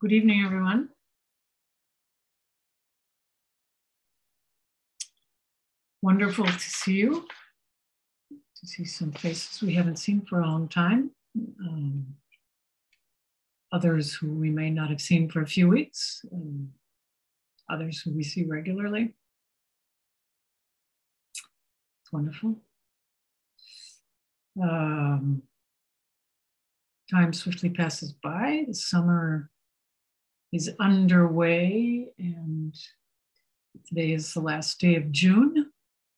Good evening, everyone. Wonderful to see you, to see some faces we haven't seen for a long time. Others who we may not have seen for a few weeks, others who we see regularly. It's wonderful. Time swiftly passes by. The summer is underway, and today is the last day of June.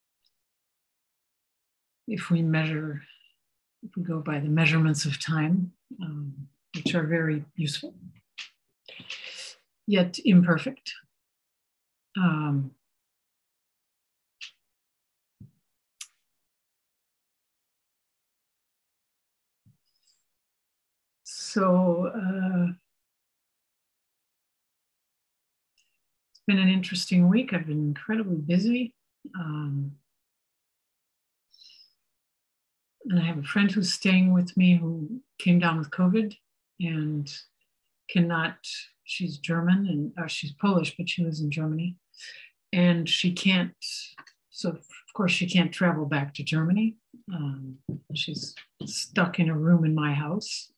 If we go by the measurements of time, which are very useful, yet imperfect. It's been an interesting week. I've been incredibly busy. And I have a friend who's staying with me who came down with COVID and she's German and she's Polish, but she lives in Germany. And she can't, so of course she can't travel back to Germany. She's stuck in a room in my house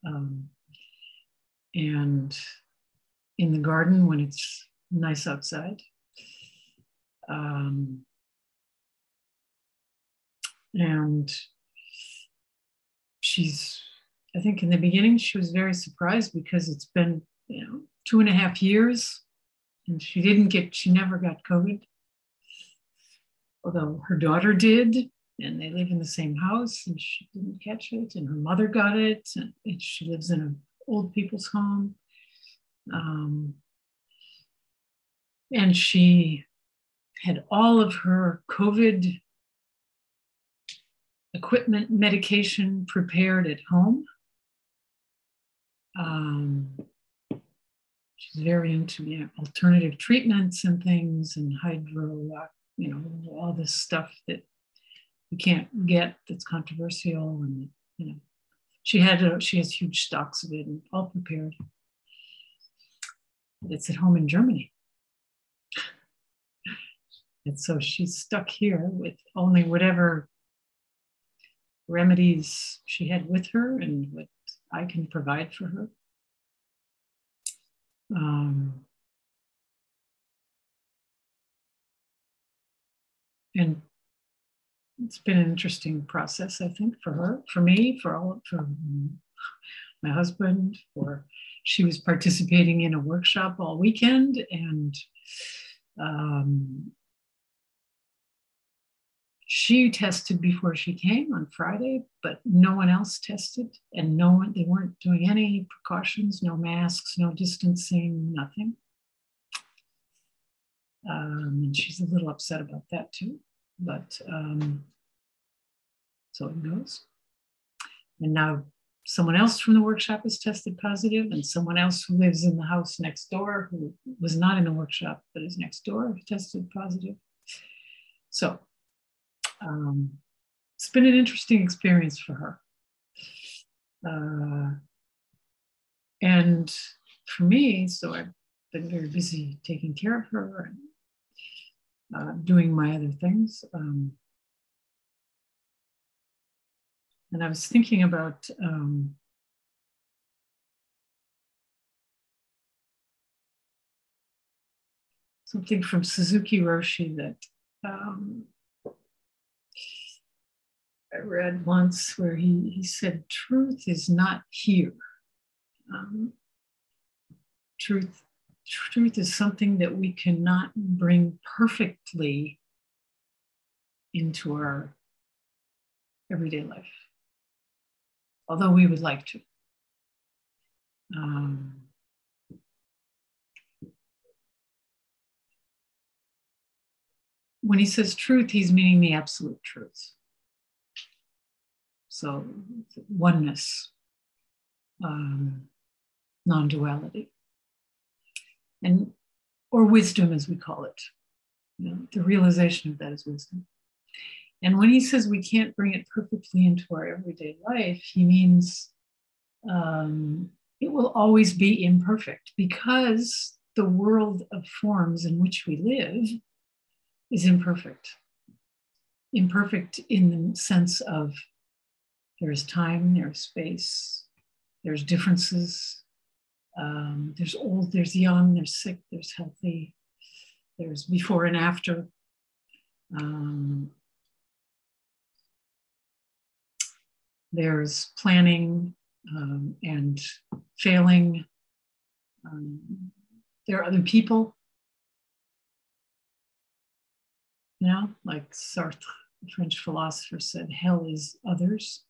and in the garden when it's nice outside. And I think in the beginning, she was very surprised because it's been, 2.5 years and she never got COVID. Although her daughter did, and they live in the same house and she didn't catch it, and her mother got it, and she lives in an old people's home. And she had all of her COVID equipment, medication prepared at home. She's very into alternative treatments and things, and hydro, all this stuff that you can't get that's controversial. And she has huge stocks of it and all prepared. It's at home in Germany. And so she's stuck here with only whatever remedies she had with her and what I can provide for her. And it's been an interesting process, I think, for her, for me, for my husband. She was participating in a workshop all weekend, and she tested before she came on Friday, but no one else tested, and they weren't doing any precautions, no masks, no distancing, nothing. And she's a little upset about that too, but so it goes. And now someone else from the workshop has tested positive, and someone else who lives in the house next door, who was not in the workshop but is next door, tested positive. So it's been an interesting experience for her. And for me, so I've been very busy taking care of her and doing my other things. And I was thinking about something from Suzuki Roshi that I read once, where he said, truth is not here. Truth is something that we cannot bring perfectly into our everyday life, although we would like to. When he says truth, he's meaning the absolute truth. So oneness, non-duality, or wisdom, as we call it. The realization of that is wisdom. And when he says we can't bring it perfectly into our everyday life, he means it will always be imperfect because the world of forms in which we live is imperfect. Imperfect in the sense of there's time, there's space, there's differences, there's old, there's young, there's sick, there's healthy, there's before and after. There's planning and failing. There are other people, you know, like Sartre, the French philosopher, said, hell is others.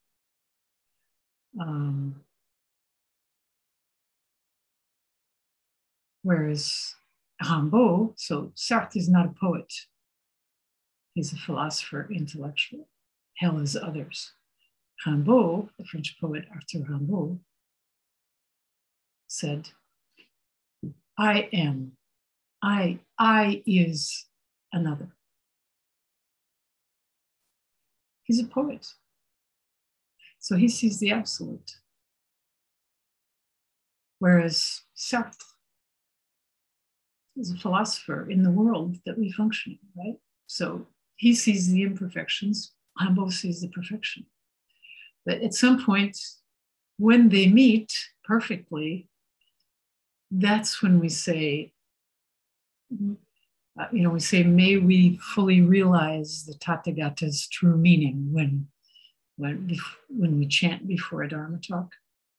Whereas Rimbaud, so Sartre is not a poet, he's a philosopher, intellectual. Hell is others. Rimbaud, the French poet Arthur Rimbaud, said, I am, I is another. He's a poet. So he sees the absolute. Whereas Sartre is a philosopher in the world that we function in, right? So he sees the imperfections, Rimbaud sees the perfection. But at some point, when they meet perfectly, that's when we say, we say, may we fully realize the Tathagata's true meaning when we chant before a Dharma talk.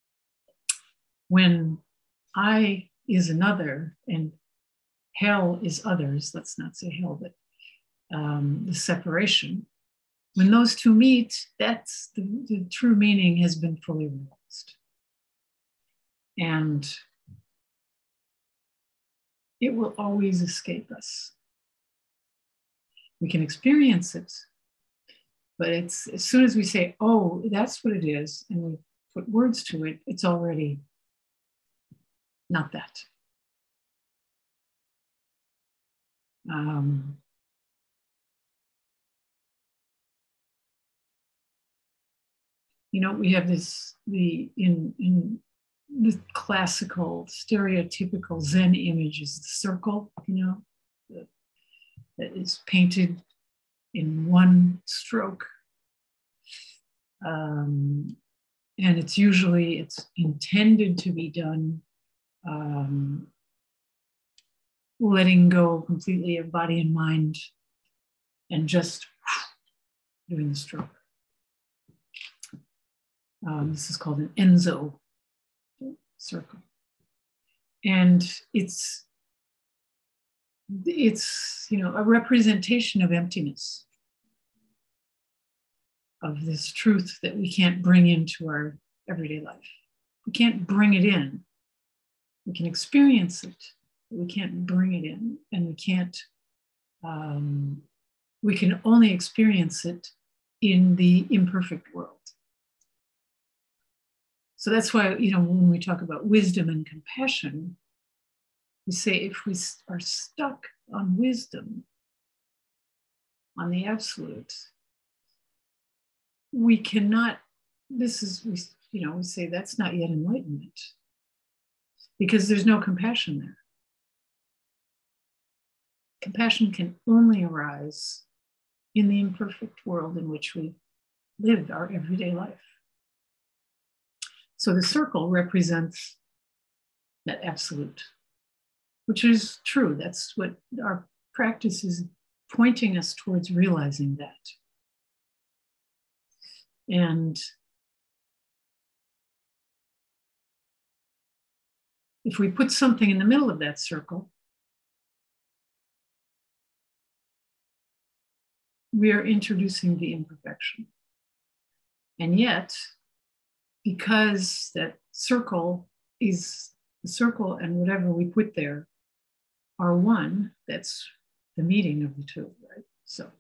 When I is another and hell is others, let's not say hell, but the separation, when those two meet, that's the true meaning has been fully realized. And it will always escape us. We can experience it, but it's as soon as we say, oh, that's what it is, and we put words to it, it's already not that. We have in the classical, stereotypical Zen image is the circle, that is painted in one stroke. And it's intended to be done letting go completely of body and mind and just doing the stroke. This is called an Enzo circle. And it's a representation of emptiness, of this truth that we can't bring into our everyday life. We can't bring it in. We can experience it, but we can't bring it in, and we can only experience it in the imperfect world. So that's why, when we talk about wisdom and compassion, we say if we are stuck on wisdom, on the absolute, we cannot, we say that's not yet enlightenment, because there's no compassion there. Compassion can only arise in the imperfect world in which we live our everyday life. So the circle represents that absolute, which is true. That's what our practice is pointing us towards, realizing that. And if we put something in the middle of that circle, we are introducing the imperfection. And yet, because that circle is the circle and whatever we put there are one, that's the meeting of the two, right? So,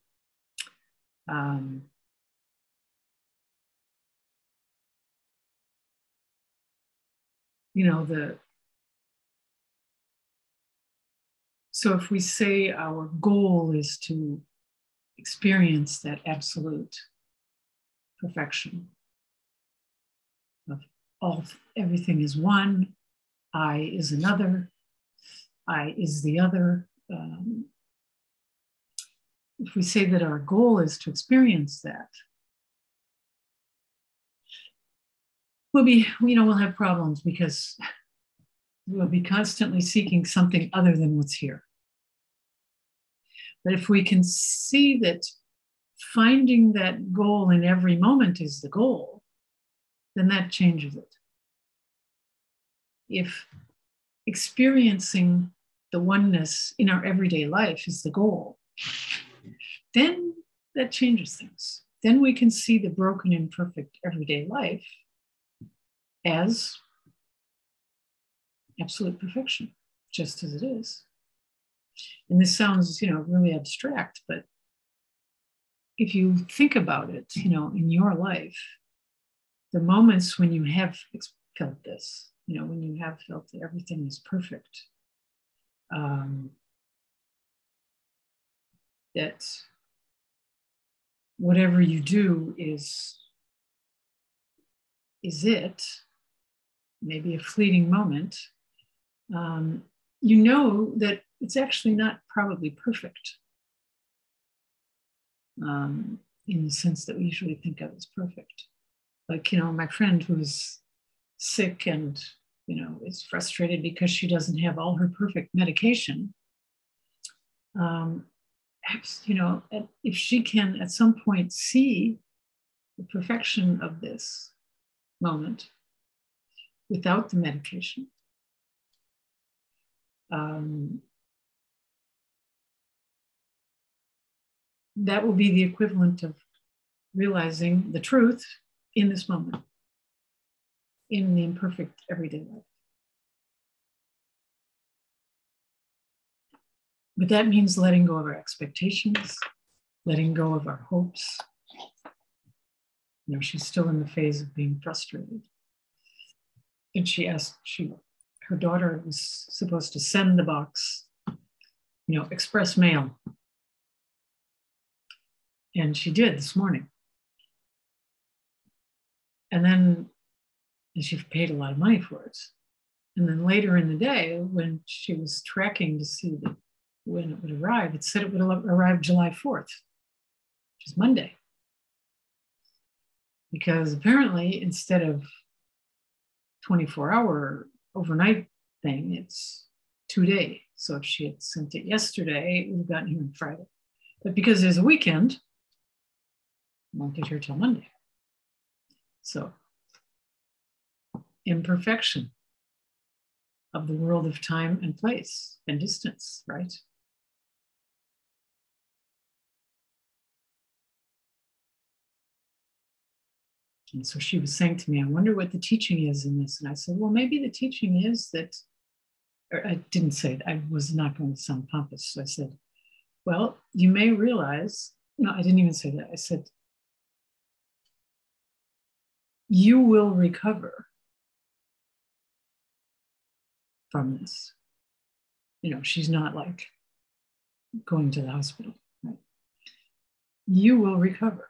so if we say our goal is to experience that absolute perfection of everything is one, I is another, I is the other. If we say that our goal is to experience that, we'll have problems because we'll be constantly seeking something other than what's here. But if we can see that finding that goal in every moment is the goal, then that changes it. If experiencing the oneness in our everyday life is the goal, then that changes things. Then we can see the broken, imperfect everyday life as absolute perfection, just as it is. And this sounds, really abstract, but if you think about it, in your life, the moments when you have felt this, when you have felt that everything is perfect, that whatever you do is it, maybe a fleeting moment, you know that it's actually not probably perfect in the sense that we usually think of as perfect. Like, my friend who's sick and, is frustrated because she doesn't have all her perfect medication. If she can at some point see the perfection of this moment without the medication, that will be the equivalent of realizing the truth in this moment, in the imperfect everyday life. But that means letting go of our expectations, letting go of our hopes. She's still in the phase of being frustrated. And she asked, her daughter was supposed to send the box, express mail. And she did this morning. And she paid a lot of money for it. And then later in the day, when she was tracking to see when it would arrive, it said it would arrive July 4th, which is Monday. Because apparently, instead of 24-hour overnight thing, it's 2-day. So if she had sent it yesterday, it would have gotten here on Friday. But because there's a weekend, it won't get here till Monday. So, imperfection of the world of time and place and distance, right? And so she was saying to me, I wonder what the teaching is in this. And I said, well, maybe the teaching is that, or I didn't say it, I was not going to sound pompous. So I said, well, you may realize, no, I didn't even say that. I said, you will recover from this. She's not like going to the hospital, right? You will recover.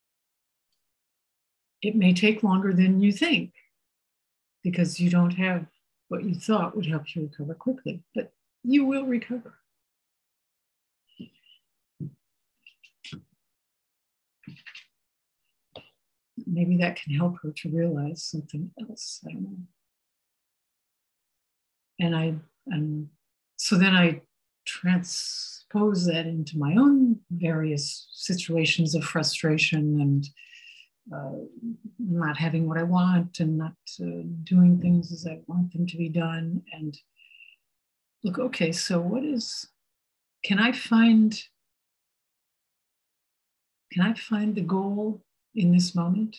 It may take longer than you think because you don't have what you thought would help you recover quickly, but you will recover. Maybe that can help her to realize something else. I don't know. And so then I transpose that into my own various situations of frustration and not having what I want and not doing things as I want them to be done. And look, okay, so can I find the goal in this moment?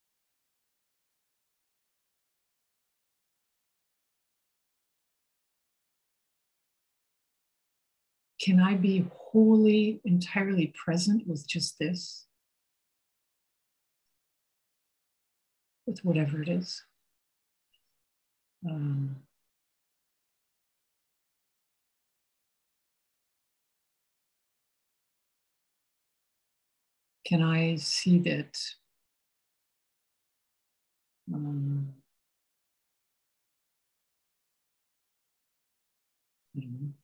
Can I be wholly, entirely present with just this? With whatever it is. Can I see that I don't know.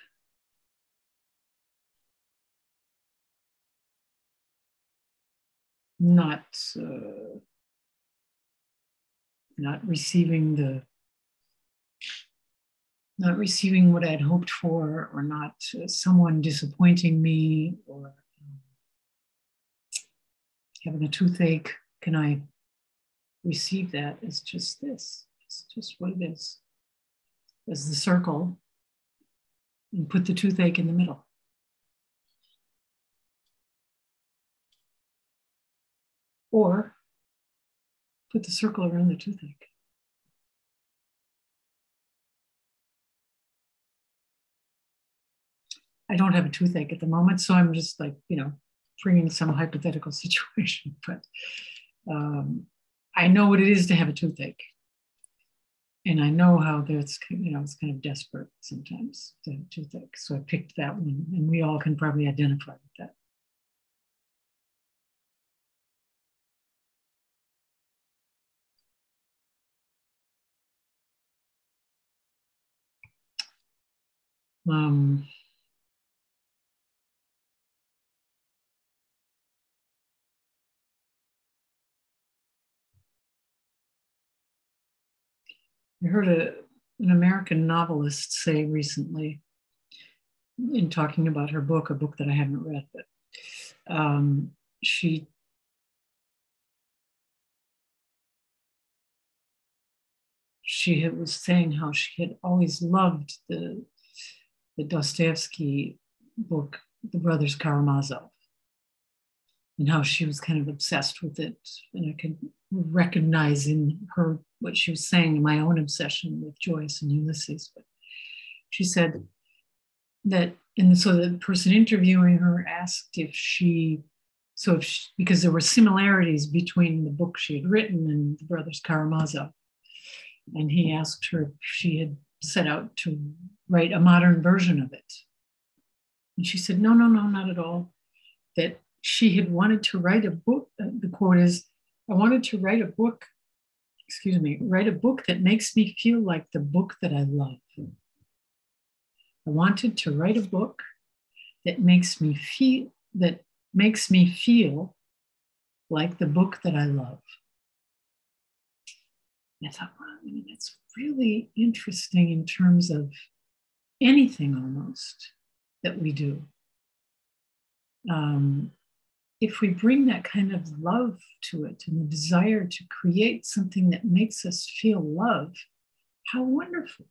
Not receiving what I'd hoped for, or not someone disappointing me, or having a toothache. Can I receive that as just this? It's just what it is, as the circle, and put the toothache in the middle. Or put the circle around the toothache. I don't have a toothache at the moment, so I'm just like, bringing some hypothetical situation, but I know what it is to have a toothache. And I know how it's kind of desperate sometimes to have a toothache. So I picked that one, and we all can probably identify with that. I heard an American novelist say recently, in talking about her book, a book that I haven't read, but she was saying how she had always loved the Dostoevsky book, The Brothers Karamazov, and how she was kind of obsessed with it. And I could recognize in her what she was saying, my own obsession with Joyce and Ulysses. But she said that, so the person interviewing her asked because there were similarities between the book she had written and The Brothers Karamazov. And he asked her if she had set out to write a modern version of it. And she said, no, not at all. That she had wanted to write a book. The quote is, I wanted to write a book that makes me feel like the book that I love. I wanted to write a book that makes me feel like the book that I love. And I thought, wow, that's really interesting in terms of anything almost that we do. If we bring that kind of love to it and the desire to create something that makes us feel love, how wonderful,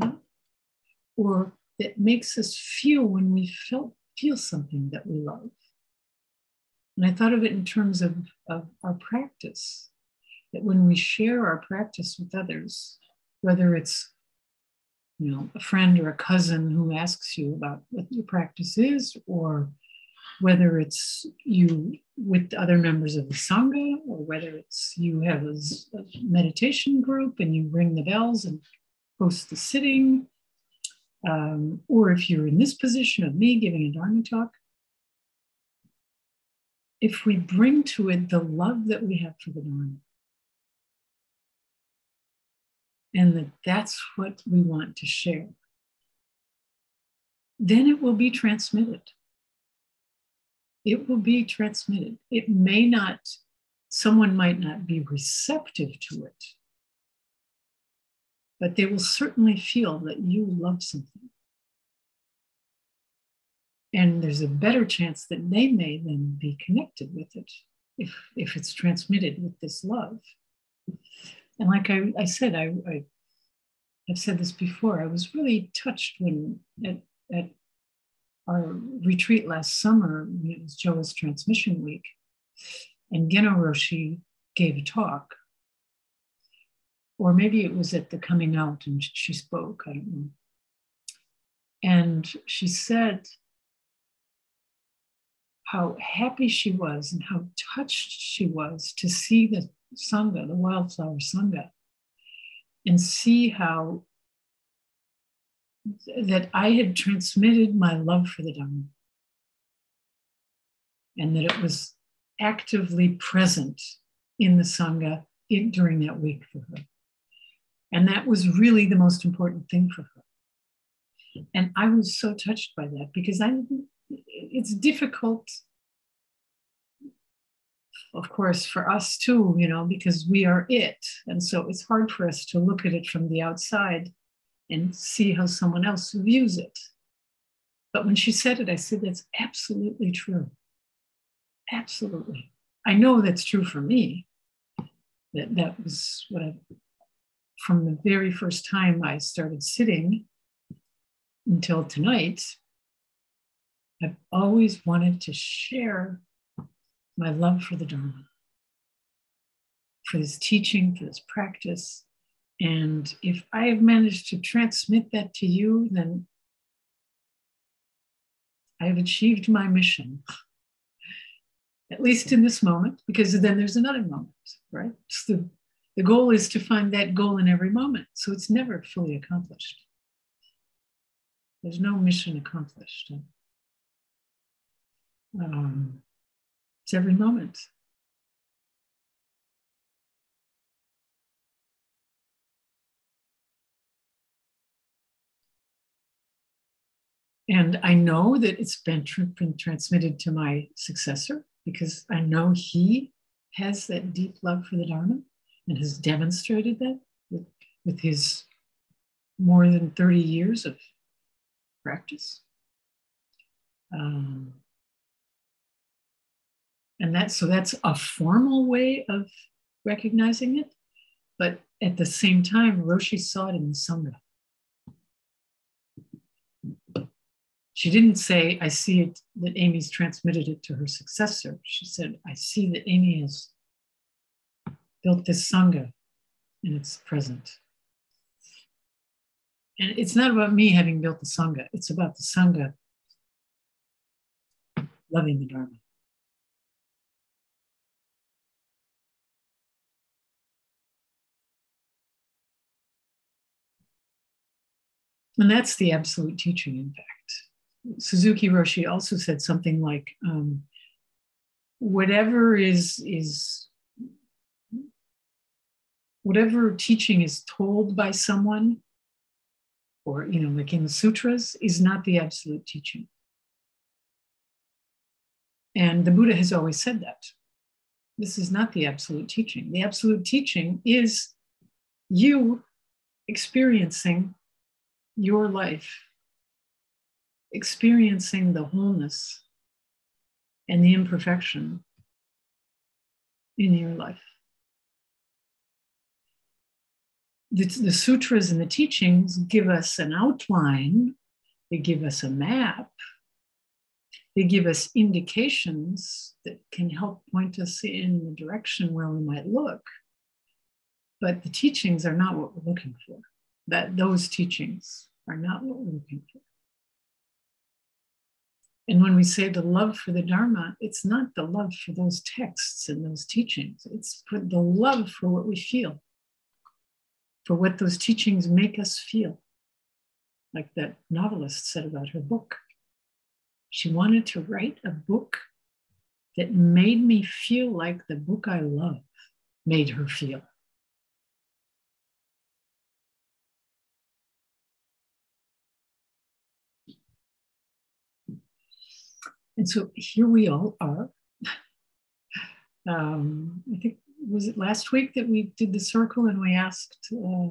or that makes us feel when we feel something that we love. And I thought of it in terms of our practice, that when we share our practice with others, whether it's a friend or a cousin who asks you about what your practice is, or whether it's you with other members of the Sangha, or whether it's you have a meditation group and you ring the bells and host the sitting, or if you're in this position of me giving a Dharma talk, if we bring to it the love that we have for the Dharma, and that's what we want to share, then it will be transmitted. It will be transmitted. Someone might not be receptive to it, but they will certainly feel that you love something. And there's a better chance that they may then be connected with it if it's transmitted with this love. And like I said, I've said this before, I was really touched when at our retreat last summer, it was Joa's transmission week, and Geno Roshi gave a talk. Or maybe it was at the coming out and she spoke, I don't know. And she said how happy she was and how touched she was to see the Sangha, the Wildflower Sangha, and see how that I had transmitted my love for the Dharma, and that it was actively present in the Sangha during that week for her. And that was really the most important thing for her. And I was so touched by that because it's difficult, of course, for us too, because we are it. And so it's hard for us to look at it from the outside and see how someone else views it. But when she said it, I said, that's absolutely true. Absolutely. I know that's true for me. That was what from the very first time I started sitting until tonight, I've always wanted to share my love for the Dharma, for this teaching, for this practice. And if I have managed to transmit that to you, then I have achieved my mission, at least in this moment, because then there's another moment, right? So the goal is to find that goal in every moment. So it's never fully accomplished. There's no mission accomplished. It's every moment. And I know that it's been transmitted to my successor because I know he has that deep love for the Dharma and has demonstrated that with his more than 30 years of practice. And that's a formal way of recognizing it. But at the same time, Roshi saw it in the Sangha. She didn't say, I see it, that Amy's transmitted it to her successor. She said, I see that Amy has built this Sangha and it's present. And it's not about me having built the Sangha. It's about the Sangha loving the Dharma. And that's the absolute teaching, in fact. Suzuki Roshi also said something like, whatever teaching is told by someone, or like in the sutras, is not the absolute teaching. And the Buddha has always said that. This is not the absolute teaching. The absolute teaching is you experiencing your life, experiencing the wholeness and the imperfection in your life. The sutras and the teachings give us an outline, they give us a map, they give us indications that can help point us in the direction where we might look. But the teachings are not what we're looking for. Those teachings are not what we're looking for. And when we say the love for the Dharma, it's not the love for those texts and those teachings. It's for the love for what we feel, for what those teachings make us feel. Like that novelist said about her book. She wanted to write a book that made me feel like the book I love made her feel. And so here we all are. I think, was it last week that we did the circle and we asked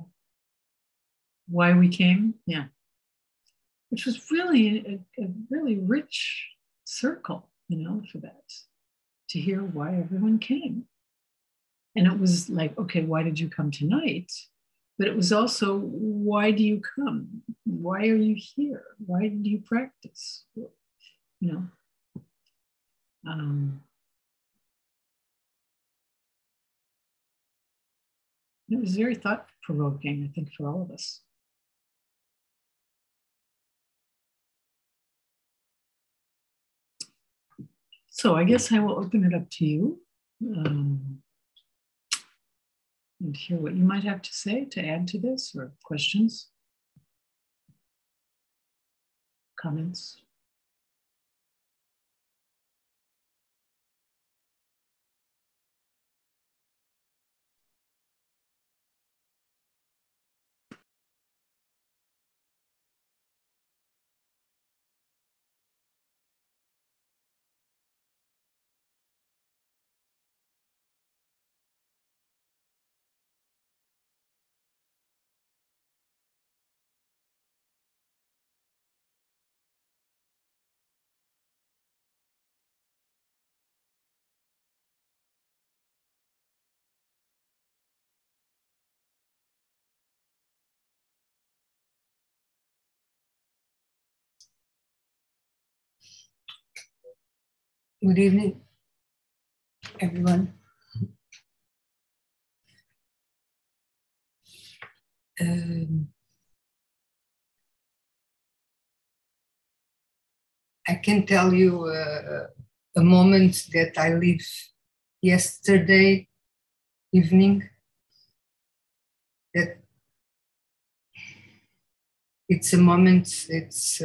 why we came? Yeah. Which was really a really rich circle, for that, to hear why everyone came. And it was like, okay, why did you come tonight? But it was also, why do you come? Why are you here? Why do you practice? It was very thought-provoking, I think, for all of us. So I guess I will open it up to you and hear what you might have to say to add to this, or questions, comments. Good evening, everyone. I can tell you a moment that I lived yesterday evening, that it's a moment, it's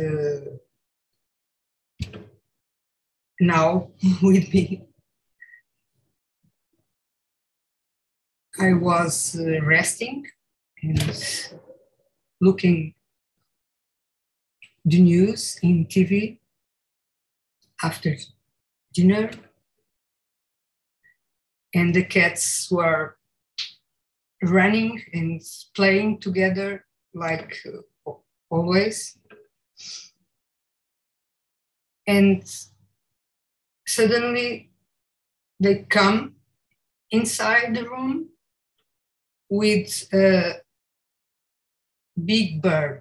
now with me. I was resting and looking the news in TV after dinner, and the cats were running and playing together like always. And suddenly they come inside the room with a big bird.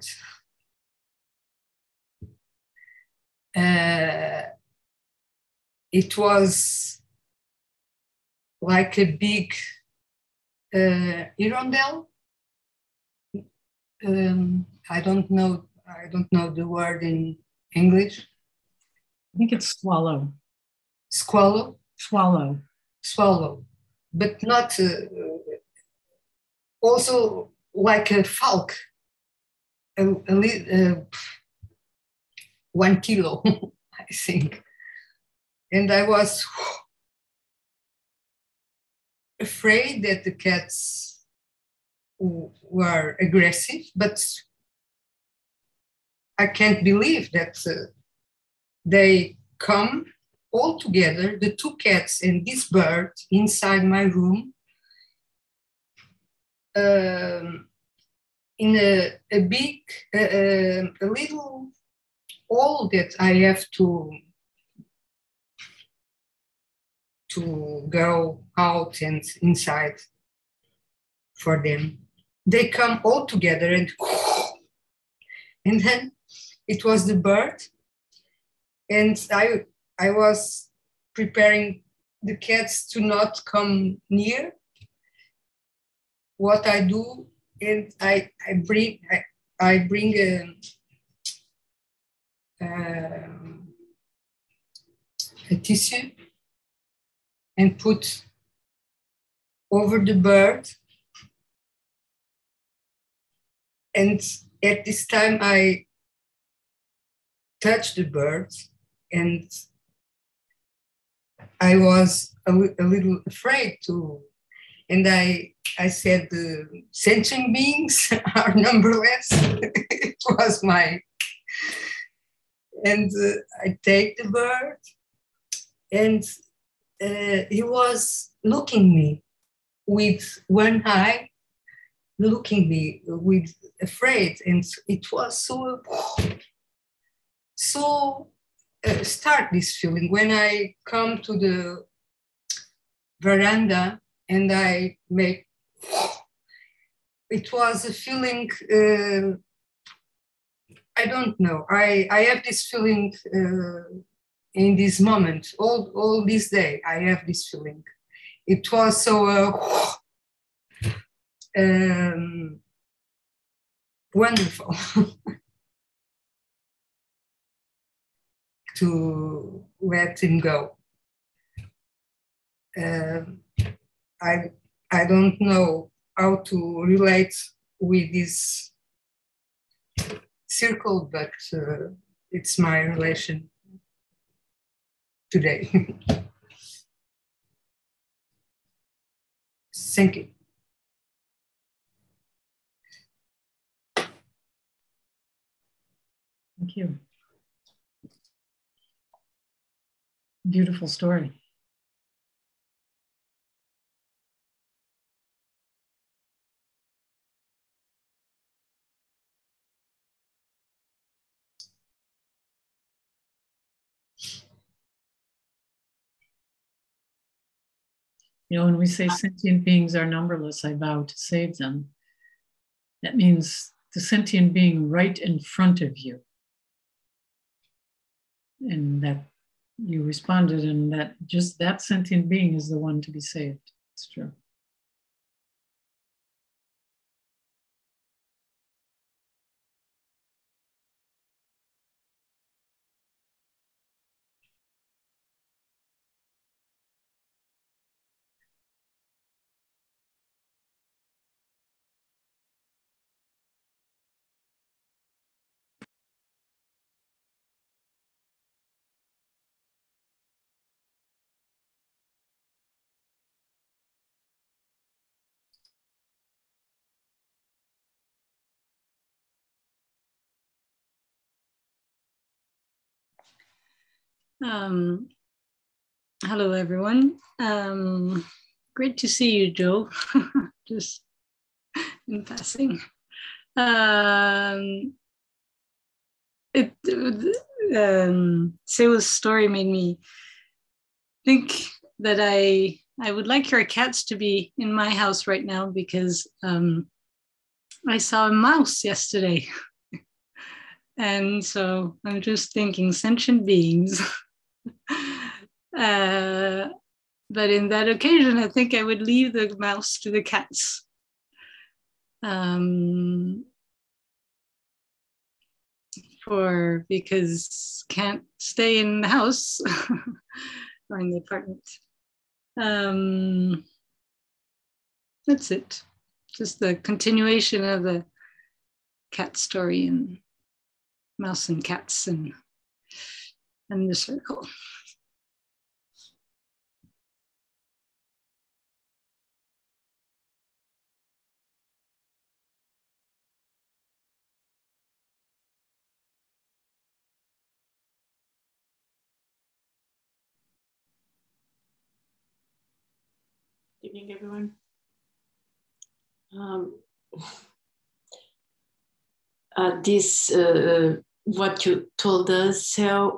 It was like a big hirondelle. I don't know the word in English. I think it's swallow. Squallow? Swallow. Swallow. But not also like a falk. 1 kilo, I think. And I was afraid that the cats were aggressive, but I can't believe that they come all together, the two cats and this bird, inside my room, in a big, a little hall that I have to go out and inside for them. They come all together and then it was the bird, and I was preparing the cats to not come near. What I do, and I bring a tissue and put over the bird. And at this time, I touched the bird, and I was a little afraid to. And I said, sentient beings are numberless. It was my. And I take the bird, and he was looking me with one eye, looking me with afraid, and it was so start this feeling when I come to the veranda and I make. It was a feeling. I don't know. I have this feeling in this moment. All this day, I have this feeling. It was so wonderful to let him go. I don't know how to relate with this circle, but it's my relation today. Thank you. Thank you. Beautiful story. You know, when we say sentient beings are numberless, I vow to save them. That means the sentient being right in front of you. And that you responded, and that just that sentient being is the one to be saved. It's true. Hello, everyone. Great to see you, Joe. Just in passing. Seu's story made me think that I would like your cats to be in my house right now, because I saw a mouse yesterday. And so I'm just thinking sentient beings. But in that occasion, I think I would leave the mouse to the cats. Because can't stay in the house or in the apartment. That's it. Just the continuation of the cat story and mouse and cats and the circle. Good evening, everyone. What you told us, so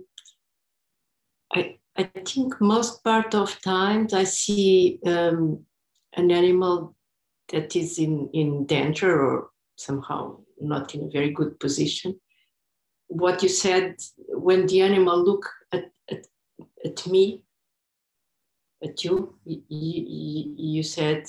I think most part of times I see an animal that is in danger or somehow not in a very good position. What you said, when the animal look at me, at you, you said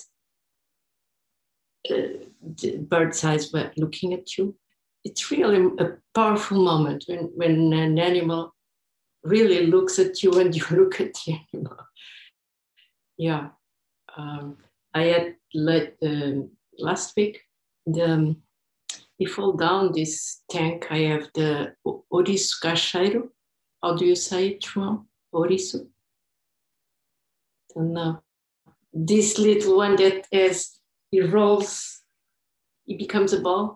the bird's eyes were looking at you. It's really a powerful moment when an animal really looks at you and you look at the animal. Yeah. I had last week, we fall down this tank. I have the Ouriço Cacheiro. How do you say it, João? Ouriço? Don't know. This little one that as he rolls, he becomes a ball.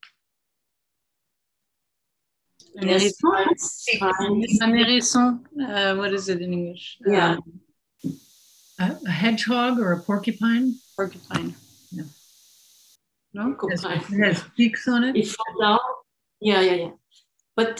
Yes, what is it in English? Yeah. A hedgehog or a porcupine? Porcupine. Yeah. No? It has peaks on it? It falls down. Yeah. But,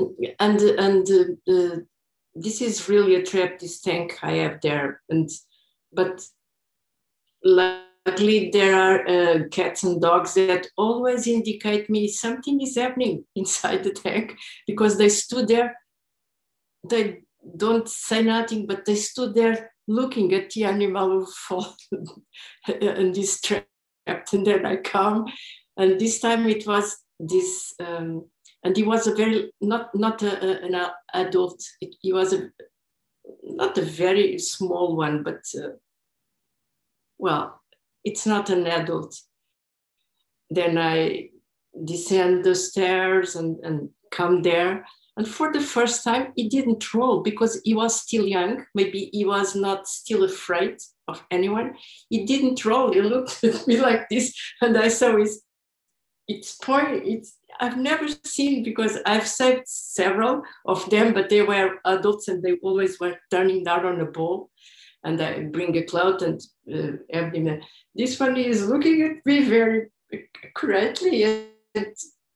this is really a trap, this tank I have there. But luckily there are cats and dogs that always indicate me something is happening inside the tank, because they stood there. They don't say nothing, but they stood there looking at the animal who fall and this trap. And then I come, and this time it was this, and he was a very not an adult. He was not a very small one, but well, it's not an adult. Then I descend the stairs and come there. And for the first time, he didn't roll because he was still young. Maybe he was not still afraid of anyone. He didn't roll. He looked at me like this, and I saw it's point. I've never seen, because I've saved several of them, but they were adults and they always were turning down on a ball. And I bring a cloth and everything. This one is looking at me very correctly, and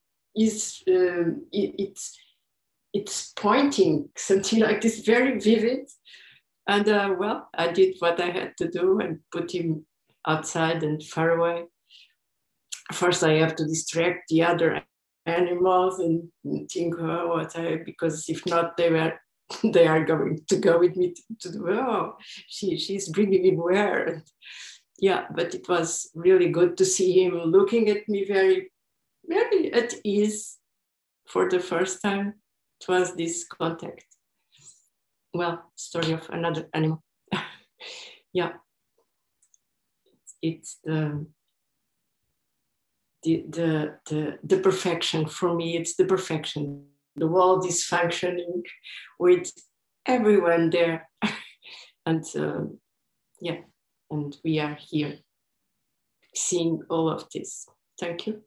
it's pointing something like this, very vivid. And well, I did what I had to do and put him outside and far away. First, I have to distract the other animals and think, because if not, they were they are going to go with me to the, oh, she's bringing me where? And yeah, but it was really good to see him looking at me very, very at ease for the first time. It was this contact. Well, story of another animal. Yeah, it's the perfection for me. It's the perfection. The world is functioning with everyone there, and yeah, and we are here seeing all of this. Thank you.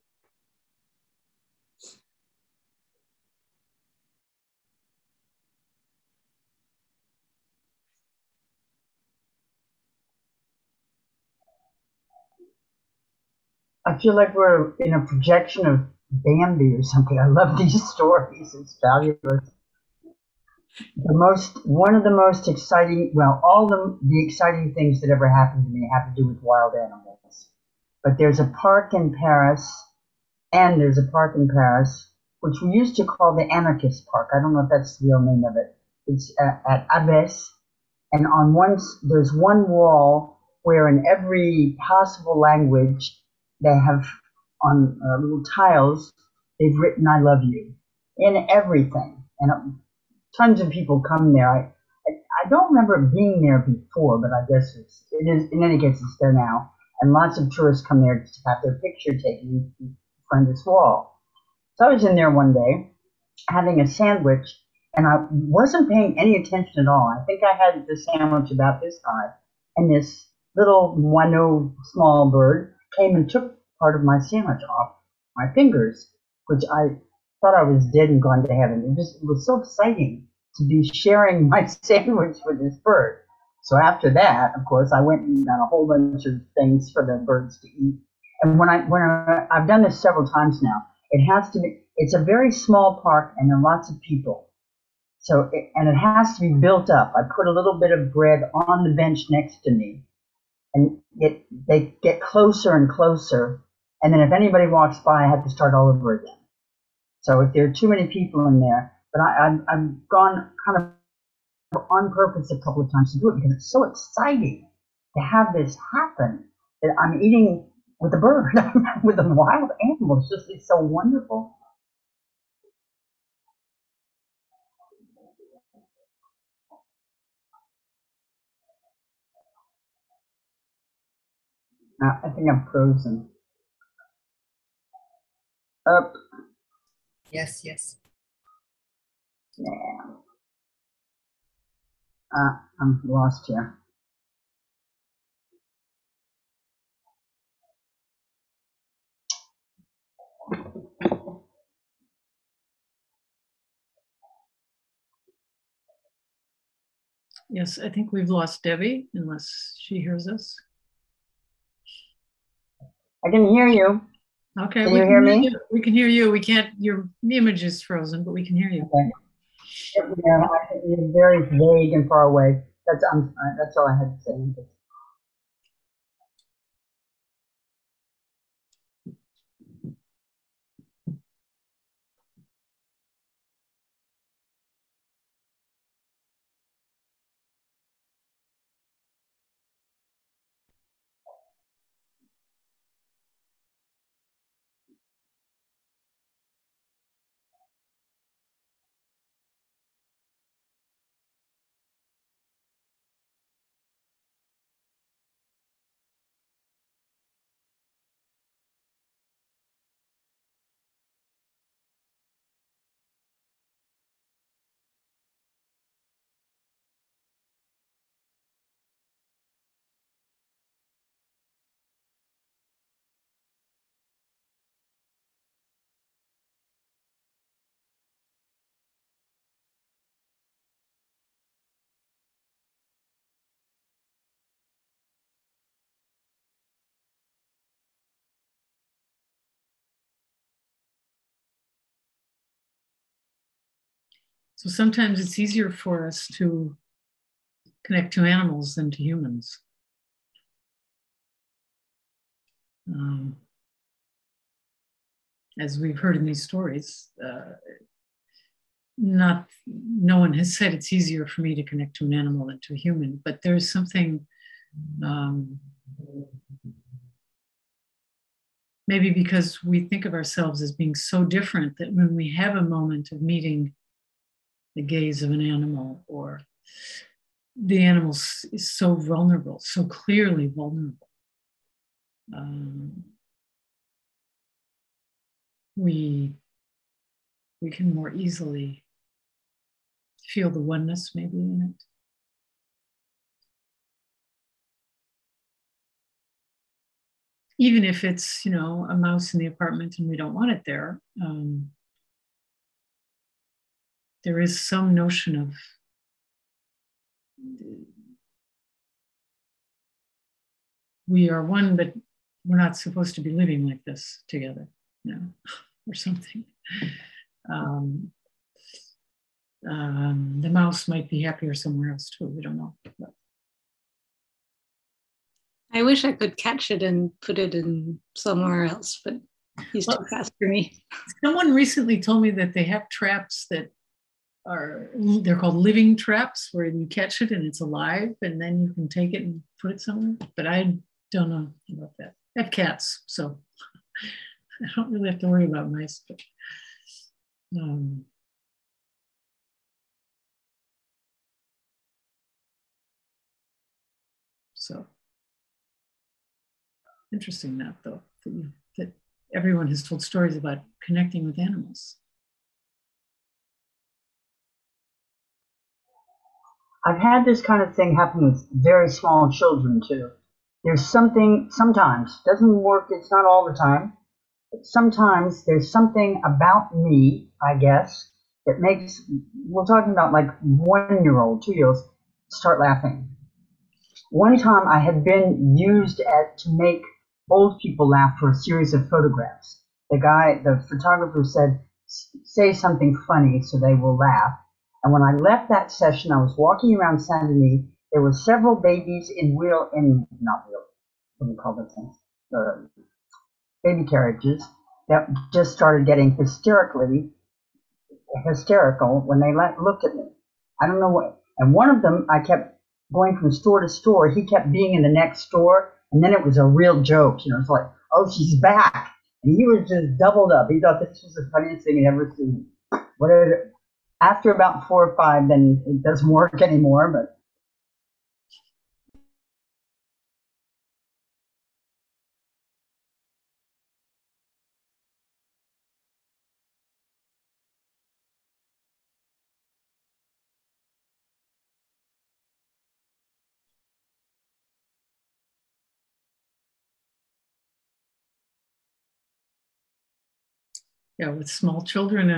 I feel like we're in a projection of Bambi or something. I love these stories. It's fabulous. One of the most exciting, well, all the exciting things that ever happened to me have to do with wild animals. But there's a park in Paris, which we used to call the Anarchist Park. I don't know if that's the real name of it. It's at Abbesse, and there's one wall where in every possible language they have on little tiles, they've written "I love you" in everything, and tons of people come there. I don't remember it being there before, but I guess it is. In any case, it's there now, and lots of tourists come there to have their picture taken in front of this wall. So I was in there one day having a sandwich, and I wasn't paying any attention at all. I think I had the sandwich about this high, and this little moineau small bird came and took part of my sandwich off my fingers, which I thought I was dead and gone to heaven. It was so exciting to be sharing my sandwich with this bird. So after that, of course, I went and got a whole bunch of things for the birds to eat. And I've done this several times now, it's a very small park and there are lots of people. And it has to be built up. I put a little bit of bread on the bench next to me, and they get closer and closer. And then if anybody walks by, I have to start all over again. So if there are too many people in there, but I've gone kind of on purpose a couple of times to do it because it's so exciting to have this happen that I'm eating with a bird, with a wild animal. It's so wonderful. I think I'm frozen. Up. Yes, yes. Yeah. I'm lost here. Yes, I think we've lost Debbie, unless she hears us. I can hear you. Okay, can you hear me? We can hear you. We can't. Your image is frozen, but we can hear you. Okay. Yeah, it's very vague and far away. That's all I had to say. So sometimes it's easier for us to connect to animals than to humans. As we've heard in these stories, no one has said it's easier for me to connect to an animal than to a human, but there's something, maybe because we think of ourselves as being so different, that when we have a moment of meeting the gaze of an animal, or the animal is so vulnerable, so clearly vulnerable, we can more easily feel the oneness maybe in it. Even if it's, you know, a mouse in the apartment and we don't want it there, there is some notion of we are one, but we're not supposed to be living like this together, you know, or something. The mouse might be happier somewhere else too. We don't know. But. I wish I could catch it and put it in somewhere else, but he's too fast for me. Someone recently told me that they have traps that they're called living traps, where you catch it and it's alive, and then you can take it and put it somewhere. But I don't know about that. I have cats, so I don't really have to worry about mice. But, so interesting that though, that everyone has told stories about connecting with animals. I've had this kind of thing happen with very small children too. There's something, sometimes, doesn't work, it's not all the time, but sometimes there's something about me, I guess, that makes, we're talking about like 1-year-old, 2-year-olds, start laughing. One time I had been used to make old people laugh for a series of photographs. The photographer said, say something funny so they will laugh. And when I left that session, I was walking around Saint Denis. There were several babies baby carriages that just started getting hysterical when they looked at me. I don't know what. And one of them, I kept going from store to store. He kept being in the next store, and then it was a real joke. You know, it's like, oh, she's back. And he was just doubled up. He thought this was the funniest thing he'd ever seen. After about 4 or 5, then it doesn't work anymore, but. Yeah, with small children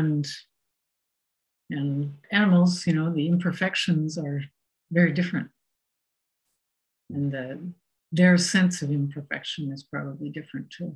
and animals, you know, the imperfections are very different. And their sense of imperfection is probably different too.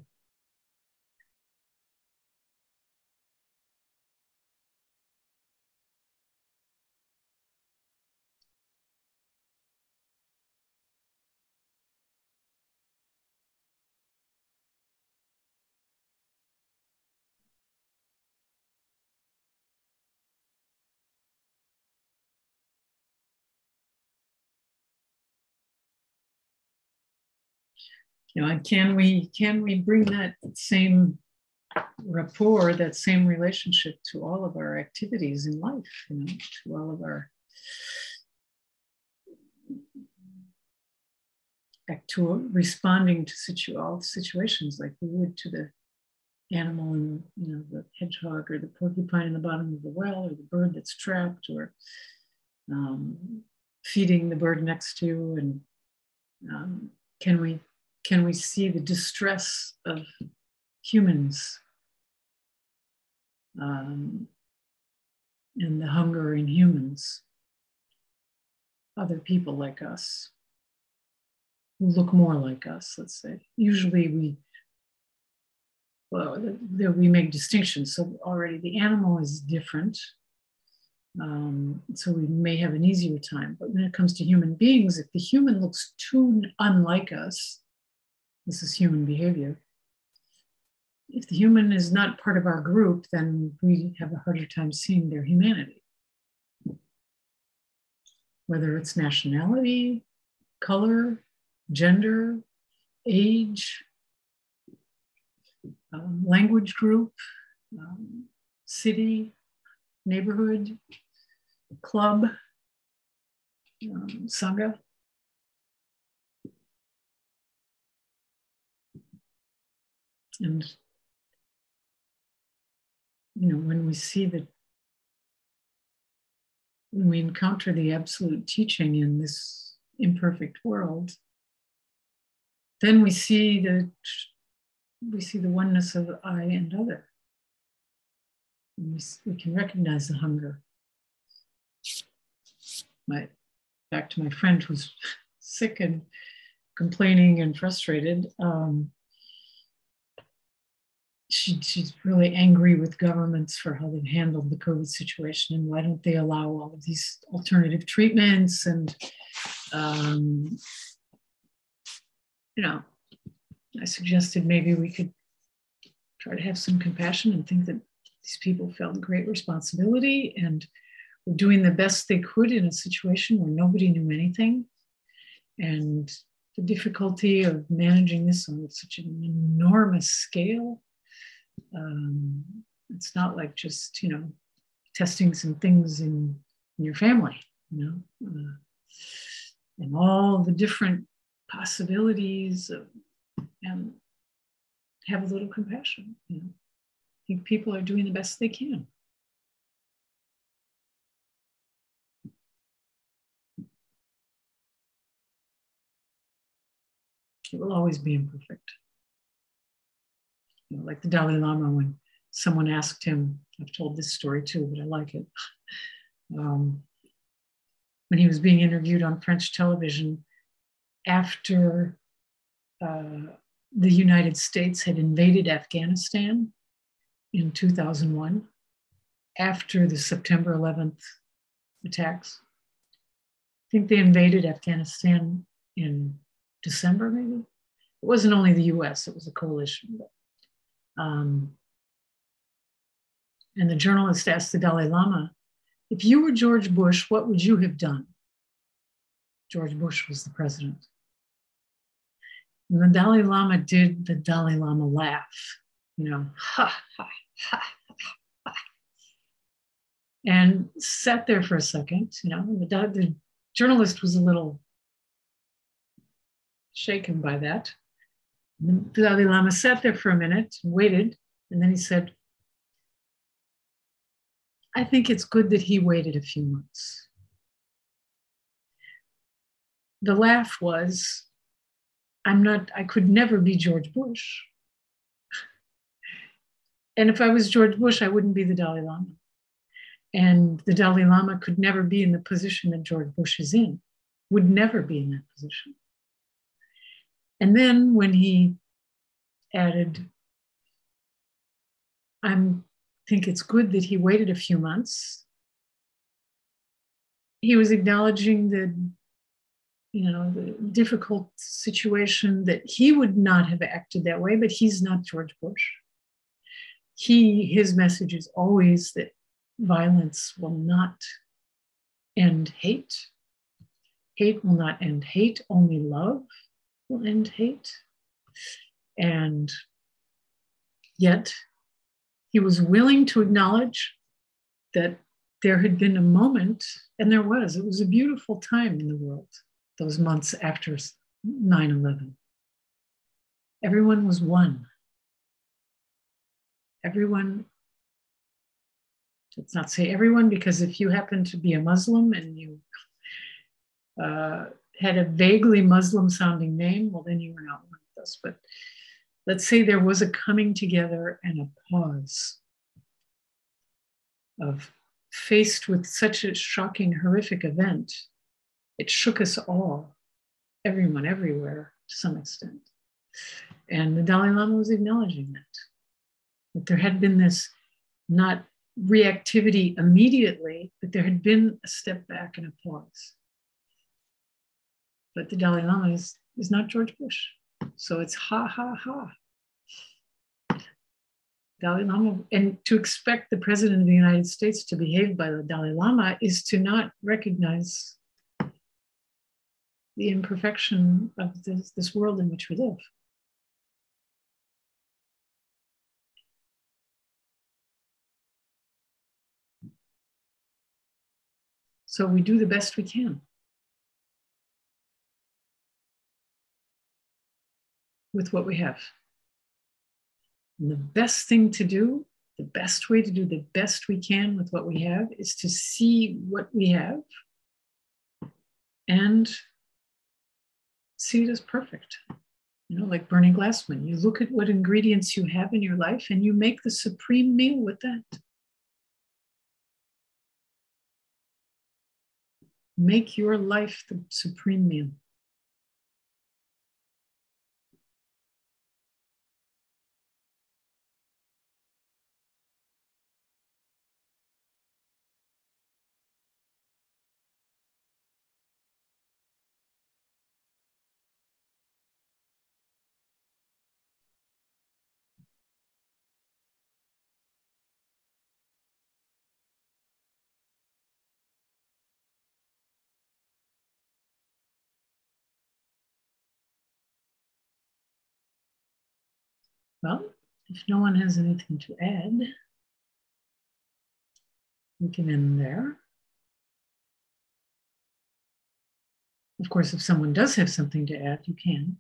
You know, and can we bring that same rapport, that same relationship to all of our activities in life, you know, to all of our responding to all situations like we would to the animal and, you know, the hedgehog or the porcupine in the bottom of the well, or the bird that's trapped, or feeding the bird next to you. And can we see the distress of humans and the hunger in humans, other people like us, who look more like us, let's say. Usually we make distinctions. So already the animal is different. So we may have an easier time. But when it comes to human beings, if the human looks too unlike us, this is human behavior, if the human is not part of our group, then we have a harder time seeing their humanity. Whether it's nationality, color, gender, age, language group, city, neighborhood, club, sangha. And, when we encounter the absolute teaching in this imperfect world, then we see the oneness of I and other. And we can recognize the hunger. Back to my friend who's sick and complaining and frustrated. She's really angry with governments for how they've handled the COVID situation, and why don't they allow all of these alternative treatments? And I suggested maybe we could try to have some compassion and think that these people felt great responsibility and were doing the best they could in a situation where nobody knew anything. And the difficulty of managing this on such an enormous scale. It's not like just, testing some things in your family, and all the different possibilities and have a little compassion. I think people are doing the best they can. It will always be imperfect. Like the Dalai Lama, when someone asked him, I've told this story too, but I like it. When he was being interviewed on French television after the United States had invaded Afghanistan in 2001, after the September 11th attacks. I think they invaded Afghanistan in December, maybe. It wasn't only the US, it was a coalition. And the journalist asked the Dalai Lama, if you were George Bush, what would you have done? George Bush was the president. And the Dalai Lama did the Dalai Lama laugh, ha, ha, ha, ha. And sat there for a second, the journalist was a little shaken by that. And the Dalai Lama sat there for a minute and waited, and then he said, I think it's good that he waited a few months. The laugh was, I could never be George Bush. And if I was George Bush, I wouldn't be the Dalai Lama. And the Dalai Lama could never be in the position that George Bush is in, would never be in that position. And then when he added, I think it's good that he waited a few months, he was acknowledging the difficult situation that he would not have acted that way, but he's not George Bush. His message is always that violence will not end hate. Hate will not end hate, only love will end hate. And yet he was willing to acknowledge that there had been a moment, and it was a beautiful time in the world, those months after 9/11. Everyone was one. Everyone, let's not say everyone, because if you happen to be a Muslim and you had a vaguely Muslim sounding name, well, then you were not one of us. But let's say there was a coming together and a pause of, faced with such a shocking, horrific event, it shook us all, everyone, everywhere, to some extent. And the Dalai Lama was acknowledging that there had been this, not reactivity immediately, but there had been a step back and a pause. But the Dalai Lama is not George Bush. So it's ha, ha, ha. Dalai Lama, and to expect the President of the United States to behave by the Dalai Lama is to not recognize the imperfection of this world in which we live. So we do the best we can with what we have. And the best thing to do, the best way to do the best we can with what we have is to see what we have and see it as perfect. You know, like Bernie Glassman, you look at what ingredients you have in your life and you make the supreme meal with that. Make your life the supreme meal. Well, if no one has anything to add, we can end there. Of course, if someone does have something to add, you can.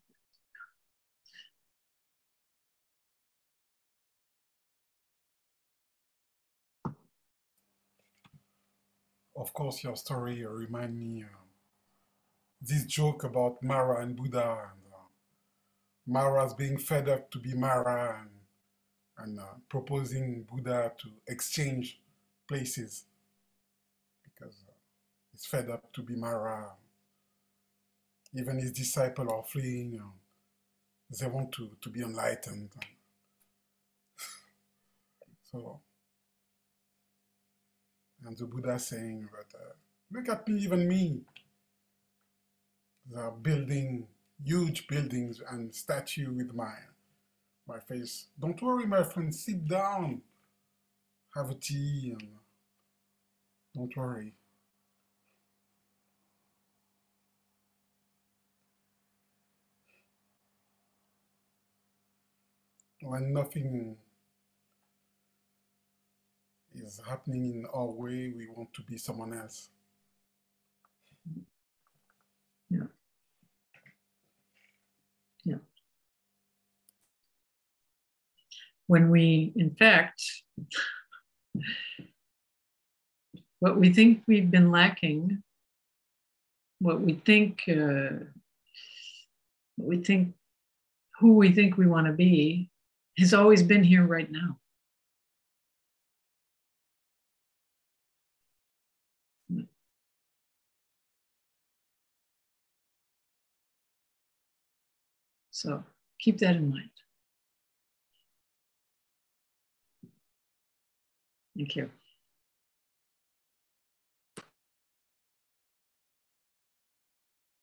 Of course, your story remind me this joke about Mara and Buddha, and Mara's being fed up to be Mara, and proposing Buddha to exchange places because he's fed up to be Mara. Even his disciples are fleeing. They want to be enlightened. So, and the Buddha saying that, look at me, even me. They are building huge buildings and statue with my face. Don't worry, my friend, sit down, have a tea, and don't worry. When nothing is happening in our way, we want to be someone else. Yeah. Yeah. When we, in fact, what we think we've been lacking, what we think, who we think we want to be, has always been here right now. So keep that in mind. Thank you.